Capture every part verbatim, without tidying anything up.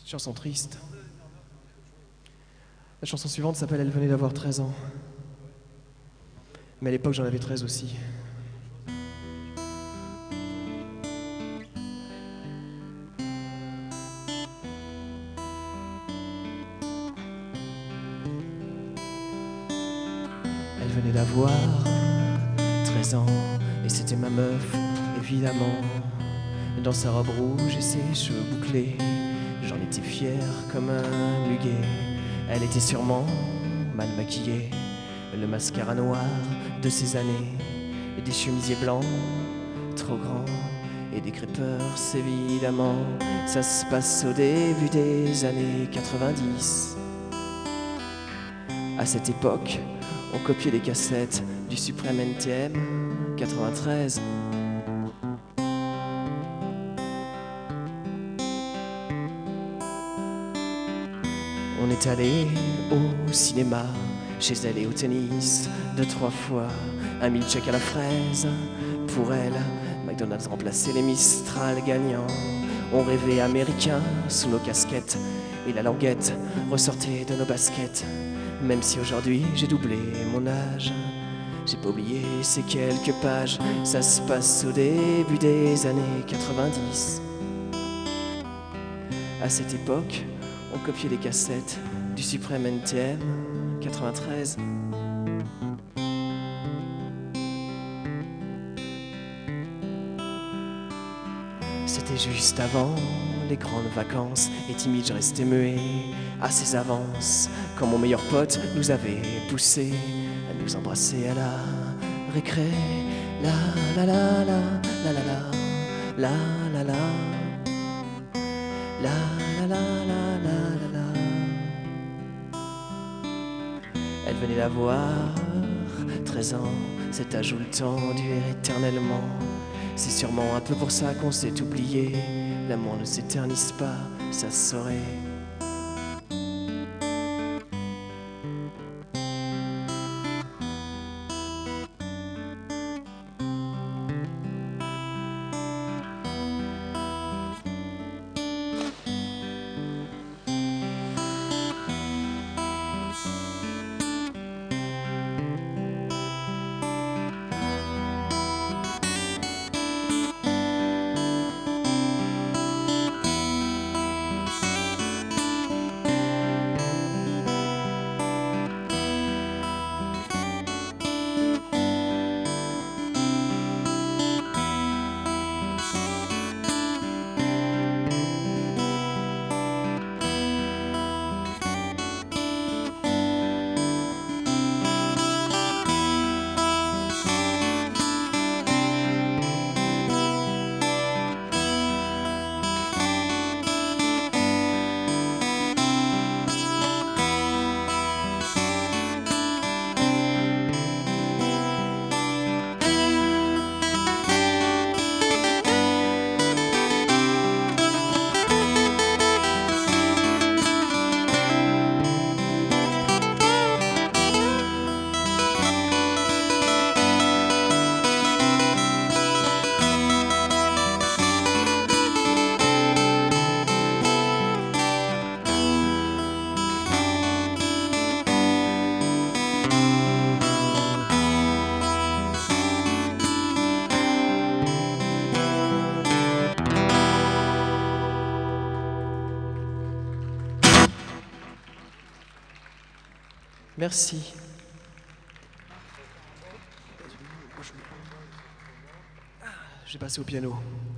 C'est une chanson triste. La chanson suivante s'appelle « Elle venait d'avoir treize ans ». Mais à l'époque, j'en avais treize aussi. Elle venait d'avoir treize ans et c'était ma meuf, évidemment. Dans sa robe rouge et ses cheveux bouclés, j'en étais fier comme un muguet. Elle était sûrement mal maquillée, le mascara noir de ses années, et des chemisiers blancs trop grands et des crêpeurs, évidemment. Ça se passe au début des années quatre-vingt-dix. À cette époque, on copiait les cassettes du Suprême N T M quatre-vingt-treize. On est allé au cinéma, chez elle et au tennis, deux, trois fois, un milkshake à la fraise. Pour elle, McDonald's remplaçait les Mistral gagnants. On rêvait américain sous nos casquettes, et la languette ressortait de nos baskets. Même si aujourd'hui j'ai doublé mon âge, j'ai pas oublié ces quelques pages. Ça se passe au début des années quatre-vingt-dix. À cette époque, on copiait les cassettes du Suprême N T M quatre-vingt-treize. C'était juste avant les grandes vacances, et timide je restais muet à ses avances, quand mon meilleur pote nous avait poussé à nous embrasser à la récré. La la la la la la la la la la la la la la la la. Elle venait d'avoir treize ans, cet âge où le temps dure éternellement. C'est sûrement un peu pour ça qu'on s'est oublié. L'amour ne s'éternise pas, ça se saurait. Merci. Je vais passer au piano.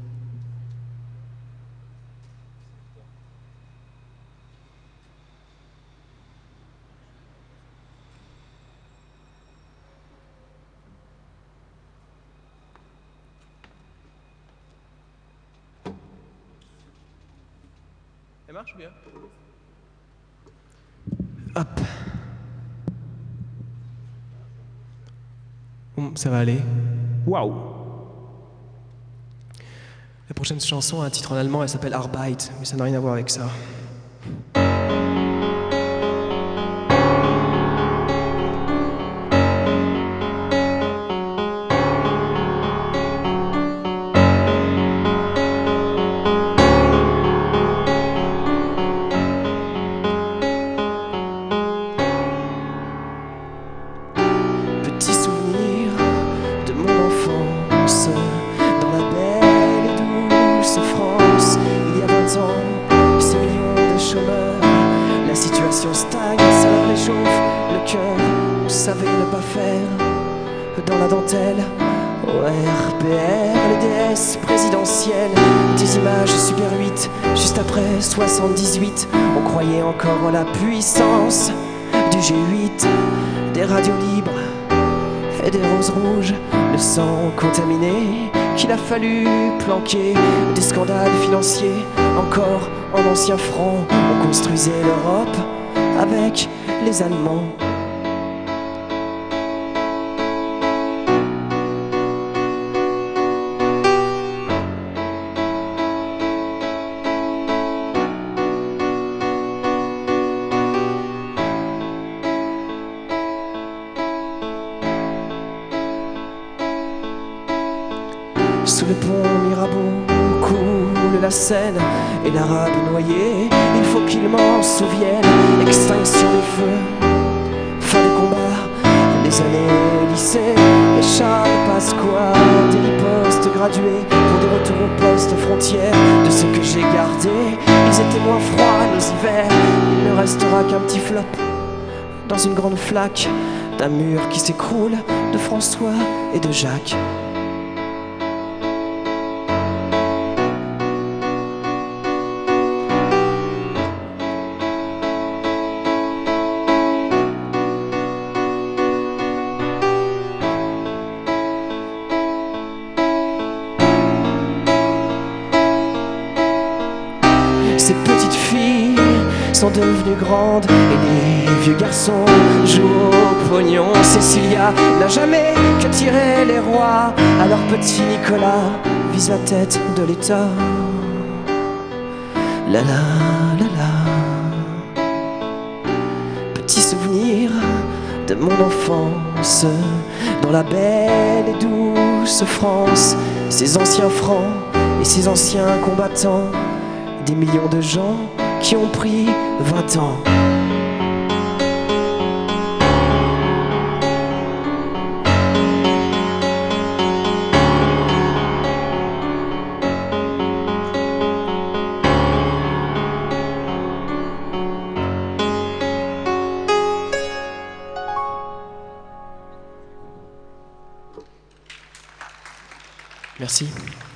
Elle marche ou bien? Hop. Bon, ça va aller. Waouh! La prochaine chanson a un titre en allemand, elle s'appelle Arbeit, mais ça n'a rien à voir avec ça. faire dans la dentelle. Au R P R, les déesses présidentielles, des images Super huit, juste après soixante-dix-huit. On croyait encore en la puissance du G huit, des radios libres et des roses rouges, le sang contaminé qu'il a fallu planquer, des scandales financiers, encore en ancien franc. On construisait l'Europe avec les Allemands. Sous le pont Mirabeau coule la Seine et l'Arabe noyé, il faut qu'il m'en souvienne. Extinction des feux, fin des combats, les années lycée, les Charles Pasqua, des ripostes gradués pour des retours au poste frontière. De ce que j'ai gardé, ils étaient moins froids nos hivers. Il ne restera qu'un petit flop dans une grande flaque d'un mur qui s'écroule, de François et de Jacques. Ces petites filles sont devenues grandes et les vieux garçons jouent au pognon. Cécilia n'a jamais que tiré les rois, alors petit Nicolas vise la tête de l'État. La la la la. Petit souvenir de mon enfance dans la belle et douce France. Ces anciens francs et ces anciens combattants, des millions de gens qui ont pris vingt ans. Merci.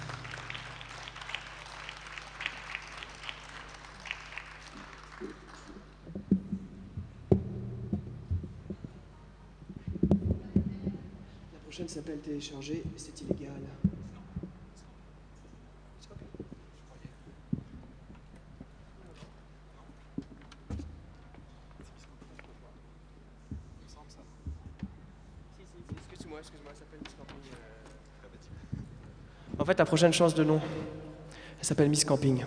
La prochaine s'appelle télécharger et c'est illégal. Excuse-moi, excuse-moi, ça s'appelle Miss Camping. En fait, ta prochaine chance de nom, elle s'appelle Miss Camping.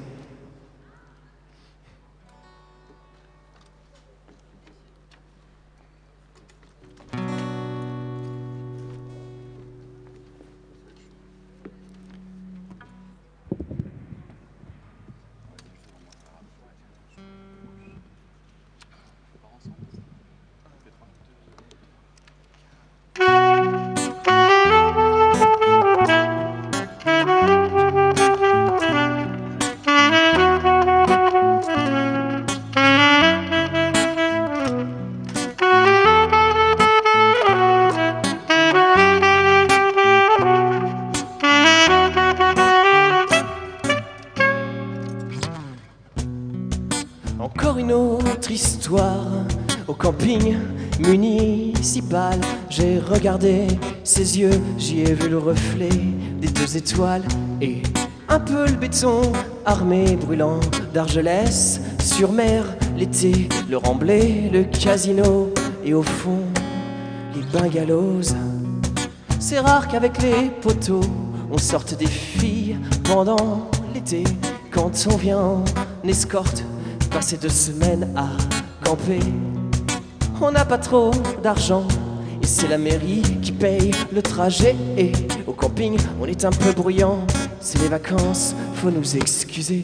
Encore une autre histoire au camping municipal. J'ai regardé ses yeux, j'y ai vu le reflet des deux étoiles et un peu le béton armé brûlant d'Argelès sur mer. L'été, le remblai, le casino et au fond les bungalows. C'est rare qu'avec les poteaux on sorte des filles pendant l'été. Quand on vient en escorte, passer deux semaines à camper. On n'a pas trop d'argent et c'est la mairie qui paye le trajet. Et au camping, on est un peu bruyant. C'est les vacances, faut nous excuser.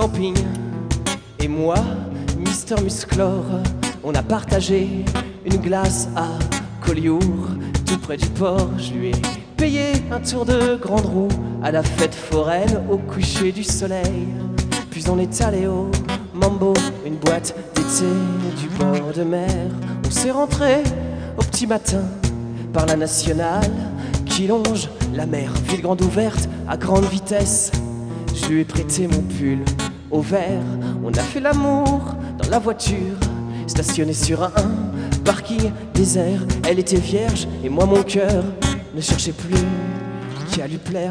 camping. Et moi, Mister Musclor, on a partagé une glace à Collioure, tout près du port. Je lui ai payé un tour de grande roue à la fête foraine au coucher du soleil. Puis on est allé au Mambo, une boîte d'été du bord de mer. On s'est rentré au petit matin par la nationale qui longe la mer, ville grande ouverte à grande vitesse. Je lui ai prêté mon pull au vert. On a fait l'amour dans la voiture stationnée sur un parking désert. Elle était vierge et moi mon cœur ne cherchait plus qu'à lui plaire.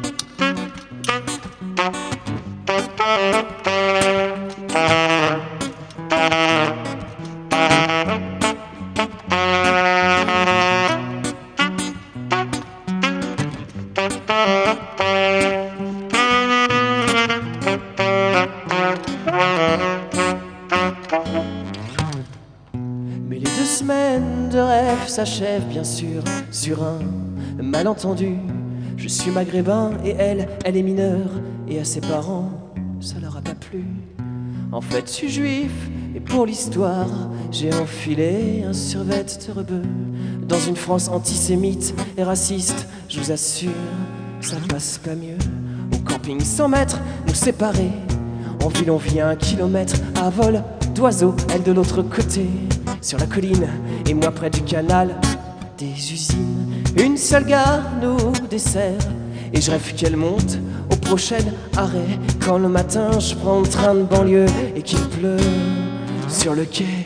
Mais les deux semaines de rêve s'achèvent bien sûr sur un malentendu. Je suis maghrébin et elle, elle est mineure. Et à ses parents, ça leur a pas plu. En fait, je suis juif et pour l'histoire, j'ai enfilé un survêt de rebeu. Dans une France antisémite et raciste, je vous assure, ça passe pas mieux. Au camping cent mètres, nous séparer. En ville on vit un kilomètre à vol d'oiseau, elle de l'autre côté, sur la colline, et moi près du canal des usines. Une seule gare nous dessert, et je rêve qu'elle monte au prochain arrêt. Quand le matin je prends le train de banlieue et qu'il pleut sur le quai.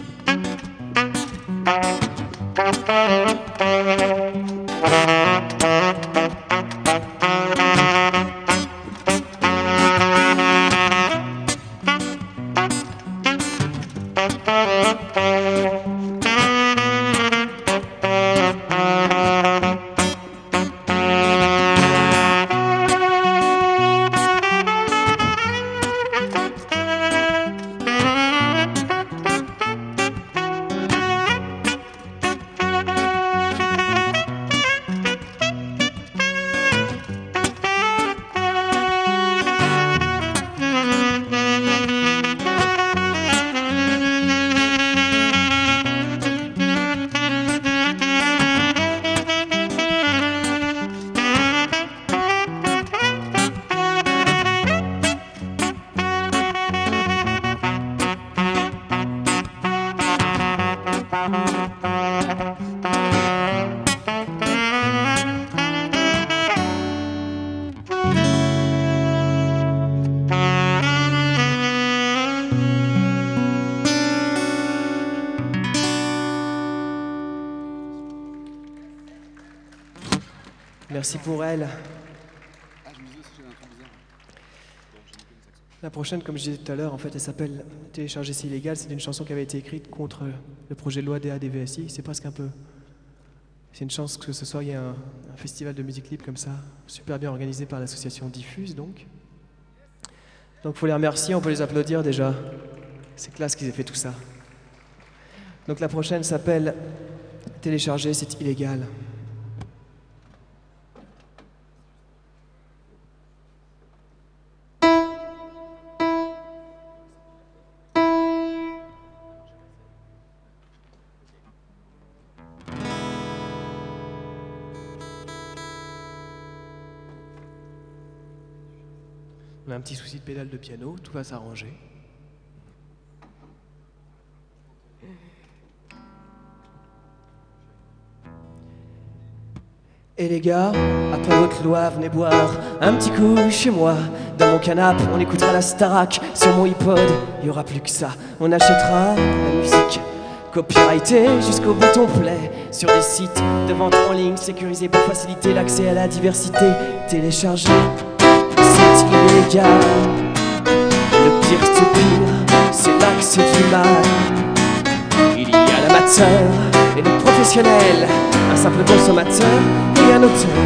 Merci pour elle. La prochaine, comme je disais tout à l'heure, en fait, elle s'appelle « Télécharger c'est illégal ». C'est une chanson qui avait été écrite contre le projet de loi D A D V S I. C'est presque un peu... C'est une chance que ce soir, il y ait un, un festival de musique libre comme ça, super bien organisé par l'association Diffuse, donc. Donc, il faut les remercier, on peut les applaudir déjà. C'est classe qu'ils aient fait tout ça. Donc, la prochaine s'appelle « Télécharger c'est illégal ». On a un petit souci de pédale de piano, tout va s'arranger. Et les gars, après votre loi, venez boire un petit coup chez moi. Dans mon canapé, on écoutera la Starac. Sur mon iPod, il n'y aura plus que ça. On achètera la musique copyrightée jusqu'au bouton play sur des sites de vente en ligne sécurisés pour faciliter l'accès à la diversité. Télécharger, c'est illégal. Le pire du pire, c'est l'axe du mal. Il y a l'amateur et le professionnel, un simple consommateur et un auteur.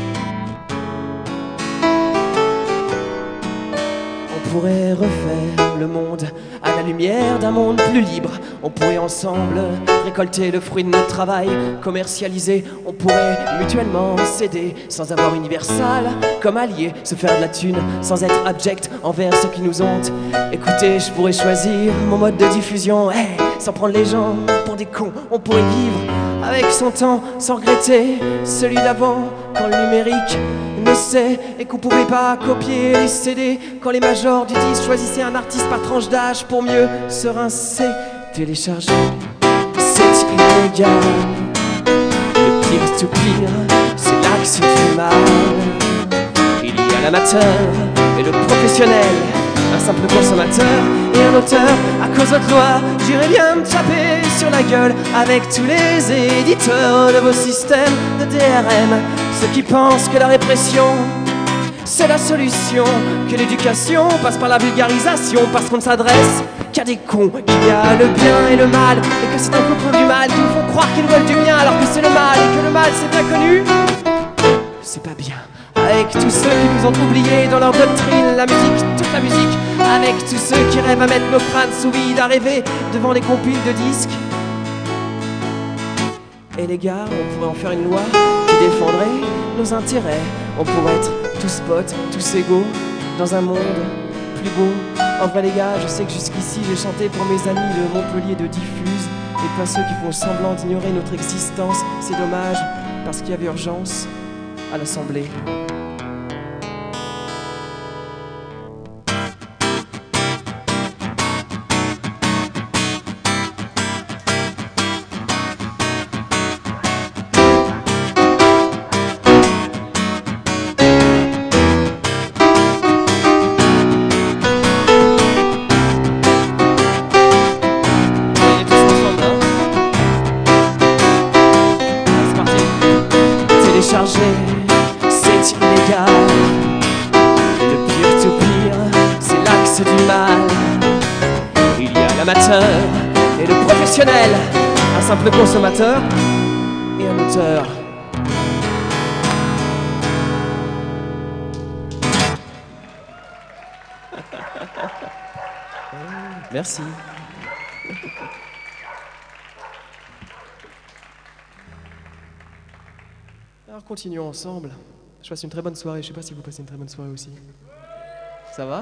On pourrait refaire le monde à la lumière d'un monde plus libre. On pourrait ensemble récolter le fruit de notre travail, commercialiser, on pourrait mutuellement s'aider sans avoir Universal comme allié, se faire de la thune sans être abject envers ceux qui nous ont. Écoutez, je pourrais choisir mon mode de diffusion, hey, sans prendre les gens pour des cons. On pourrait vivre avec son temps sans regretter celui d'avant, quand le numérique naissait et qu'on pouvait pas copier les C D, quand les majors du disque choisissaient un artiste par tranche d'âge pour mieux se rincer. Télécharger, c'est illégal. Le pire tout pire, c'est l'axe du mal. Il y a l'amateur et le professionnel, un simple consommateur et un auteur. À cause de votre loi, j'irais bien me taper sur la gueule avec tous les éditeurs de vos systèmes de D R M, ceux qui pensent que la répression c'est la solution, que l'éducation passe par la vulgarisation, parce qu'on ne s'adresse qu'à des cons, qu'il y a le bien et le mal, et que c'est un couple du mal qui nous font croire qu'ils veulent du bien alors que c'est le mal, et que le mal c'est bien connu. C'est pas bien. Avec tous ceux qui nous ont oubliés dans leur doctrine, la musique, toute la musique. Avec tous ceux qui rêvent à mettre nos crânes sous vide, à rêver devant les compiles de disques. Et les gars, on pourrait en faire une loi qui défendrait nos intérêts. On pourrait être tous potes, tous égaux, dans un monde plus beau. En vrai les gars, je sais que jusqu'ici j'ai chanté pour mes amis de Montpellier de Diffuse, et pas ceux qui font semblant d'ignorer notre existence. C'est dommage, parce qu'il y avait urgence à l'Assemblée. Télécharger, c'est illégal. Le pire tout pire, c'est l'axe du mal. Il y a l'amateur et le professionnel, un simple consommateur et un auteur. Merci. Alors continuons ensemble. Je passe une très bonne soirée. Je sais pas si vous passez une très bonne soirée aussi. Ça va?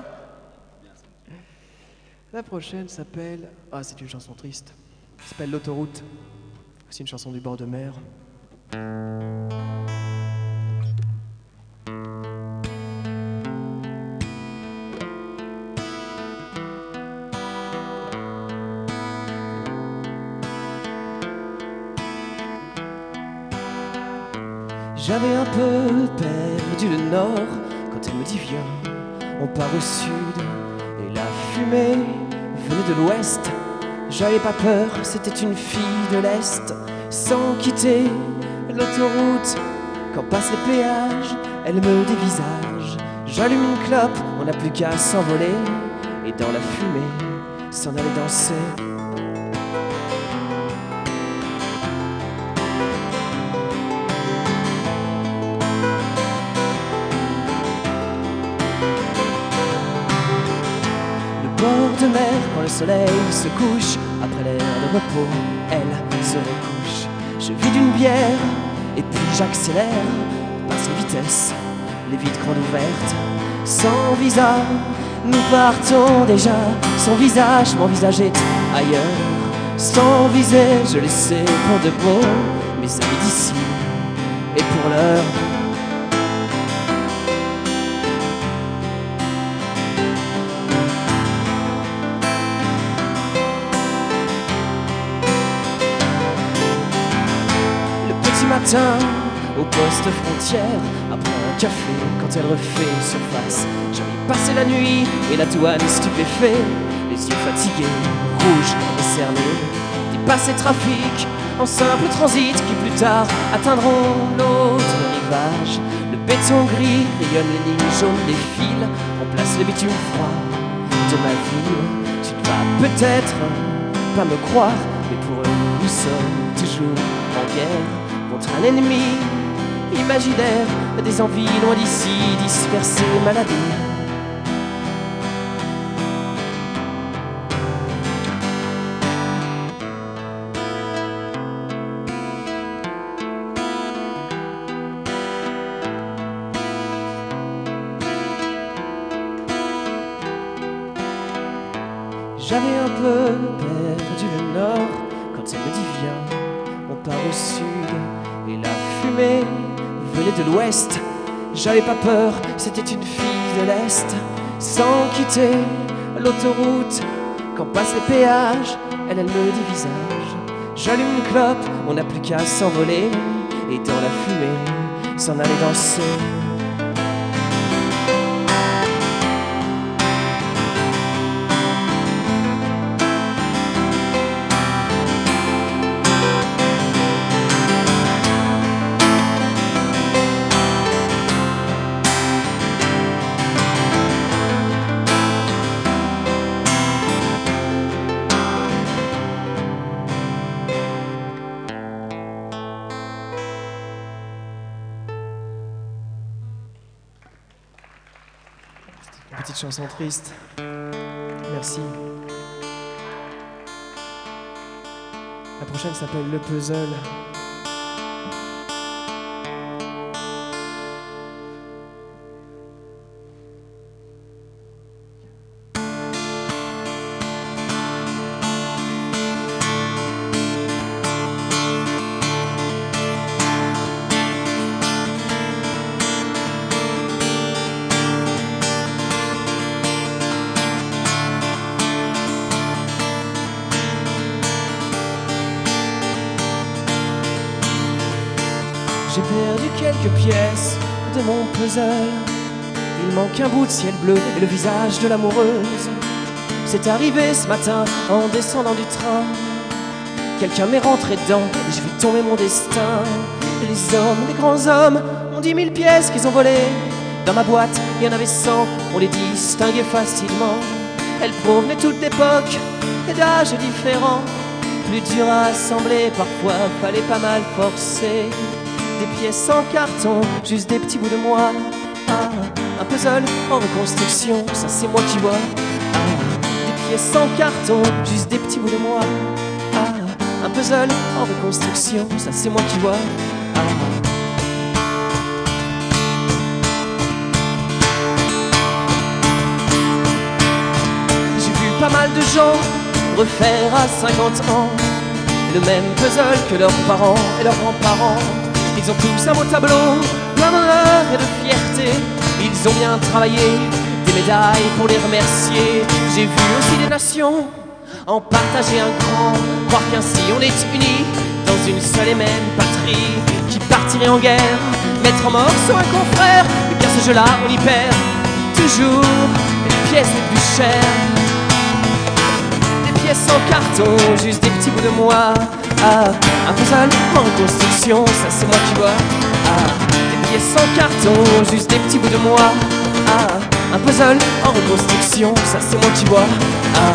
La prochaine s'appelle... Ah, c'est une chanson triste. Ça s'appelle L'autoroute. C'est une chanson du bord de mer. J'avais un peu perdu le nord quand elle me dit viens, on part au sud. Et la fumée venait de l'ouest. J'avais pas peur, c'était une fille de l'Est. Sans quitter l'autoroute, quand passent les péages, elle me dévisage. J'allume une clope, on n'a plus qu'à s'envoler, et dans la fumée, s'en aller danser. Bord de mer, quand le soleil se couche, après l'heure de repos, elle se recouche. Je vide une bière, et puis j'accélère, passe les vitesses, les vitres grandes ouvertes. Sans visa, nous partons déjà, son visage, mon visage est ailleurs. Sans viser, je laissais pour de bon mes amis d'ici, et pour l'heure, matin, au poste frontière, après un café, quand elle refait surface. J'avais passé la nuit et la douane stupéfait, les yeux fatigués, rouges et cernés. Dépasser trafic en simple transit qui plus tard atteindront l'autre rivage. Le béton gris rayonne les lignes jaunes des fils, on place le bitume froid de ma ville. Tu ne vas peut-être pas me croire, mais pour eux nous sommes toujours en guerre contre un ennemi imaginaire, des envies loin d'ici, dispersées, maladies. J'avais un peu perdu le nord quand elle me dit viens, on part au sud. Et la fumée venait de l'ouest. J'avais pas peur, c'était une fille de l'est. Sans quitter l'autoroute, quand passent les péages, elle, elle me dit visage. J'allume une clope, on n'a plus qu'à s'envoler et dans la fumée, s'en aller danser. Petite chanson triste. Merci. La prochaine s'appelle Le Puzzle. J'ai perdu quelques pièces de mon puzzle. Il manque un bout de ciel bleu et le visage de l'amoureuse. C'est arrivé ce matin en descendant du train. Quelqu'un m'est rentré dedans et j'ai vu tomber mon destin. Et les hommes, les grands hommes, ont dix mille pièces qu'ils ont volées. Dans ma boîte, il y en avait cent, on les distinguait facilement. Elles provenaient toutes d'époques et d'âges différents. Plus dur à assembler, parfois fallait pas mal forcer. Des pièces en carton, juste des petits bouts de moi. Ah, un puzzle en reconstruction, ça c'est moi qui vois. Ah, des pièces en carton, juste des petits bouts de moi. Ah, un puzzle en reconstruction, ça c'est moi qui vois. Ah. J'ai vu pas mal de gens refaire à cinquante ans le même puzzle que leurs parents et leurs grands-parents. Ils ont tous un beau tableau, plein d'honneur et de fierté. Ils ont bien travaillé, des médailles pour les remercier. J'ai vu aussi des nations en partager un grand, croire qu'ainsi on est unis dans une seule et même patrie. Qui partirait en guerre, mettre en morceaux un confrère. Mais bien ce jeu-là, on y perd toujours les pièces les plus chères. Des pièces en carton, juste des petits bouts de moi. Ah, un puzzle en reconstruction, ça c'est moi qui vois. Ah, des pièces en carton, juste des petits bouts de moi. Ah, un puzzle en reconstruction, ça c'est moi qui vois. Ah.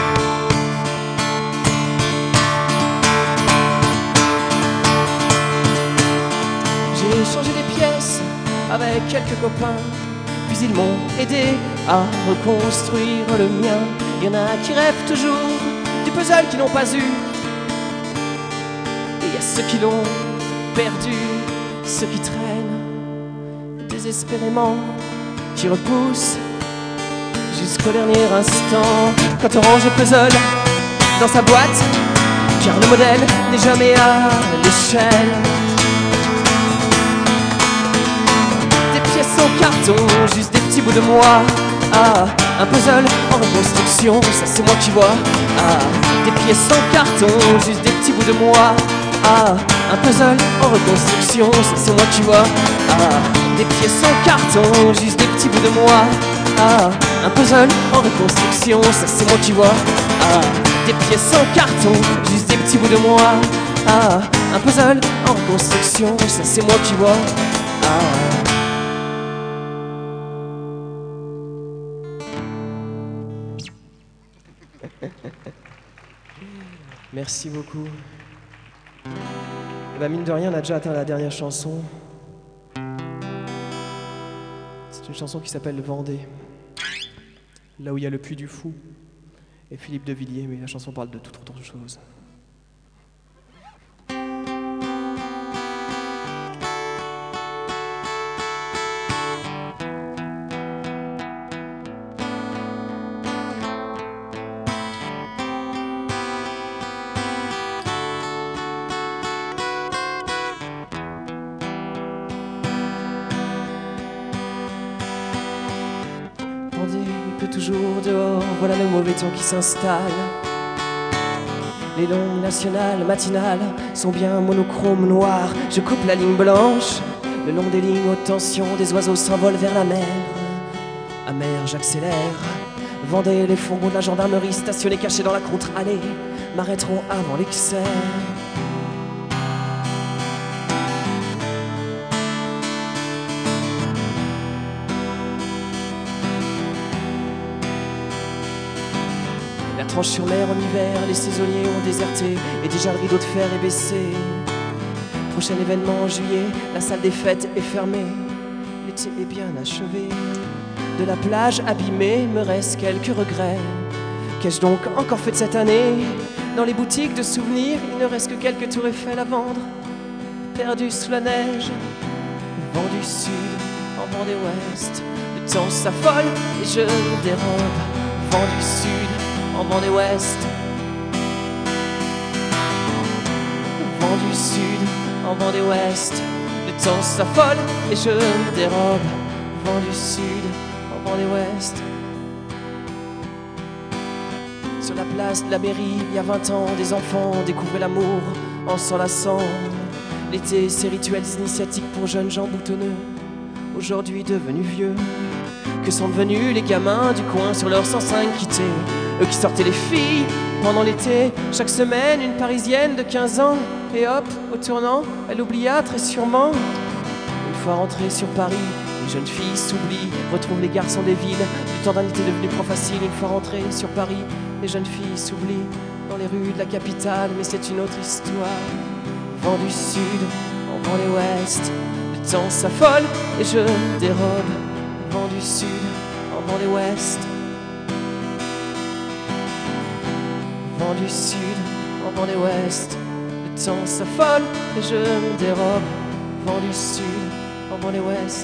J'ai échangé des pièces avec quelques copains, puis ils m'ont aidé à reconstruire le mien. Il y en a qui rêvent toujours du puzzle qu'ils n'ont pas eu. Il y a ceux qui l'ont perdu, ceux qui traînent désespérément, qui repoussent jusqu'au dernier instant. Quand on range le puzzle dans sa boîte, car le modèle n'est jamais à l'échelle. Des pièces en carton, juste des petits bouts de moi. Ah, un puzzle en reconstruction, ça c'est moi qui vois. Ah, des pièces en carton, juste des petits bouts de moi. Ah, un puzzle en reconstruction, ça c'est moi qui vois. Ah, des pièces en carton, juste des petits bouts de moi. Ah, un puzzle en reconstruction, ça c'est moi qui vois. Ah, des pièces en carton, juste des petits bouts de moi. Ah, un puzzle en reconstruction, ça c'est moi qui vois. Ah. Merci beaucoup. Et bah mine de rien, on a déjà atteint la dernière chanson. C'est une chanson qui s'appelle Vendée. Là où il y a le Puy du Fou et Philippe de Villiers, mais la chanson parle de toute autre chose. toujours dehors, voilà le mauvais temps qui s'installe. Les longues nationales, matinales, sont bien monochromes noirs. Je coupe la ligne blanche, le long des lignes haute tension, des oiseaux s'envolent vers la mer. Amer, j'accélère. Vendée, les fourgons de la gendarmerie stationnés cachés dans la contre-allée m'arrêteront avant l'excès. La tranche sur mer en hiver, les saisonniers ont déserté et déjà le rideau de fer est baissé. Prochain événement en juillet, la salle des fêtes est fermée. L'été est bien achevé. De la plage abîmée, me reste quelques regrets. Qu'ai-je donc encore fait de cette année? Dans les boutiques de souvenirs, il ne reste que quelques tours Eiffel à vendre. Perdu sous la neige, vent du sud, en vent des ouest. Le temps s'affole et je me dérobe. Vent du sud, en vent des ouest. Vent du sud, en vent des ouest. Le temps s'affole et je me dérobe. Vent du sud, en vent des ouest. Sur la place de la mairie, il y a vingt ans, des enfants découvraient l'amour en s'enlaçant. L'été, ces rituels initiatiques pour jeunes gens boutonneux, aujourd'hui devenus vieux. Que sont devenus les gamins du coin sur leur cent cinq quittés? Eux qui sortaient les filles pendant l'été, chaque semaine une parisienne de quinze ans. Et hop, au tournant, elle oublia très sûrement. Une fois rentrée sur Paris, les jeunes filles s'oublient, retrouvent les garçons des villes. Du temps d'un été devenu trop facile, une fois rentrée sur Paris, les jeunes filles s'oublient dans les rues de la capitale. Mais c'est une autre histoire. Vent du sud, en vent des ouest. Le temps s'affole et je me dérobe. Vent du sud, en vent des ouest. Vent du sud, en vent des ouest. Le temps s'affole et je me dérobe. Vent du sud, en vent des ouest.